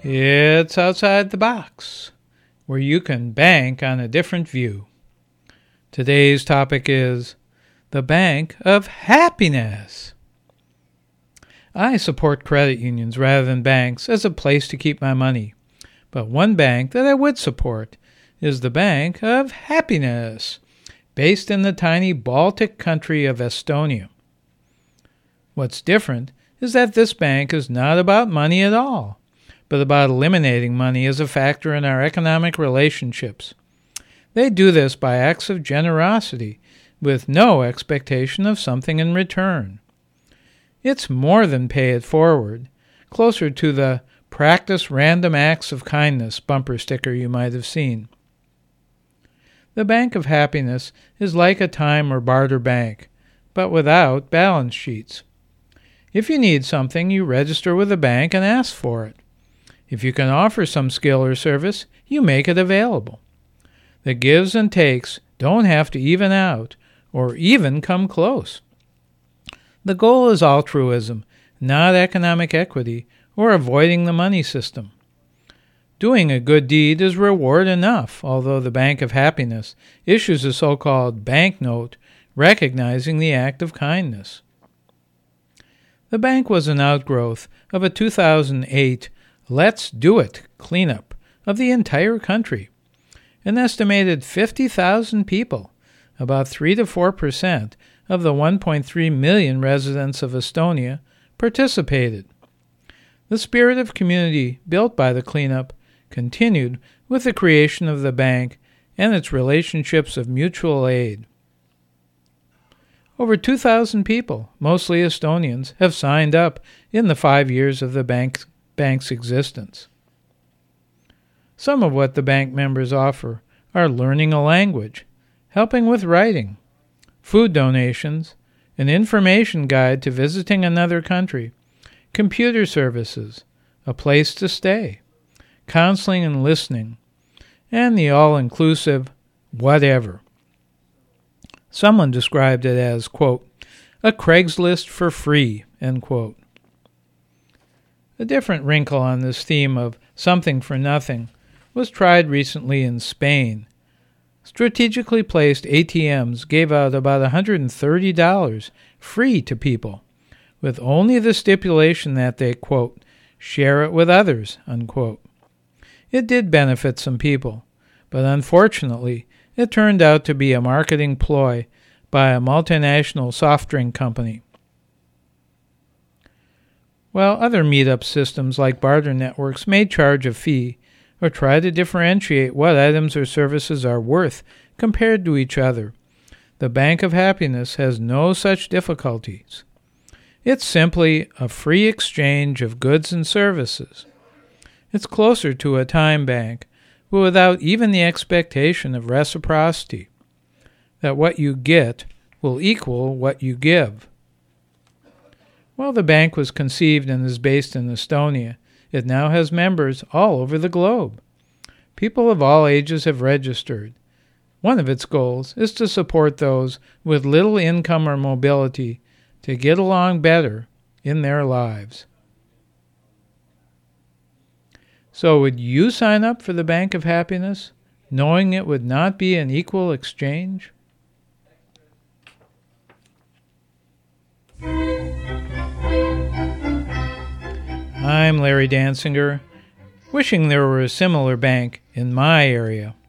It's Outside the Box, where you can bank on a different view. Today's topic is the Bank of Happiness. I support credit unions rather than banks as a place to keep my money. But one bank that I would support is the Bank of Happiness, based in the tiny Baltic country of Estonia. What's different is that this bank is not about money at all, but about eliminating money as a factor in our economic relationships. They do this by acts of generosity, with no expectation of something in return. It's more than pay it forward, closer to the practice random acts of kindness bumper sticker you might have seen. The Bank of Happiness is like a time or barter bank, but without balance sheets. If you need something, you register with the bank and ask for it. If you can offer some skill or service, you make it available. The gives and takes don't have to even out or even come close. The goal is altruism, not economic equity or avoiding the money system. Doing a good deed is reward enough, although the Bank of Happiness issues a so-called banknote recognizing the act of kindness. The bank was an outgrowth of a 2008 Let's Do It cleanup of the entire country. An estimated 50,000 people, about 3 to 4% of the 1.3 million residents of Estonia, participated. The spirit of community built by the cleanup continued with the creation of the bank and its relationships of mutual aid. Over 2,000 people, mostly Estonians, have signed up in the 5 years of the bank's existence. Some of what the bank members offer are learning a language, helping with writing, food donations, an information guide to visiting another country, computer services, a place to stay, counseling and listening, and the all-inclusive whatever. Someone described it as, quote, a Craigslist for free, end quote. A different wrinkle on this theme of something for nothing was tried recently in Spain. Strategically placed ATMs gave out about $130 free to people, with only the stipulation that they, quote, share it with others, unquote. It did benefit some people, but unfortunately, it turned out to be a marketing ploy by a multinational soft drink company. While other meetup systems like barter networks may charge a fee or try to differentiate what items or services are worth compared to each other, the Bank of Happiness has no such difficulties. It's simply a free exchange of goods and services. It's closer to a time bank, but without even the expectation of reciprocity, that what you get will equal what you give. While the bank was conceived and is based in Estonia, it now has members all over the globe. People of all ages have registered. One of its goals is to support those with little income or mobility to get along better in their lives. So would you sign up for the Bank of Happiness, knowing it would not be an equal exchange? I'm Larry Dansinger, wishing there were a similar bank in my area.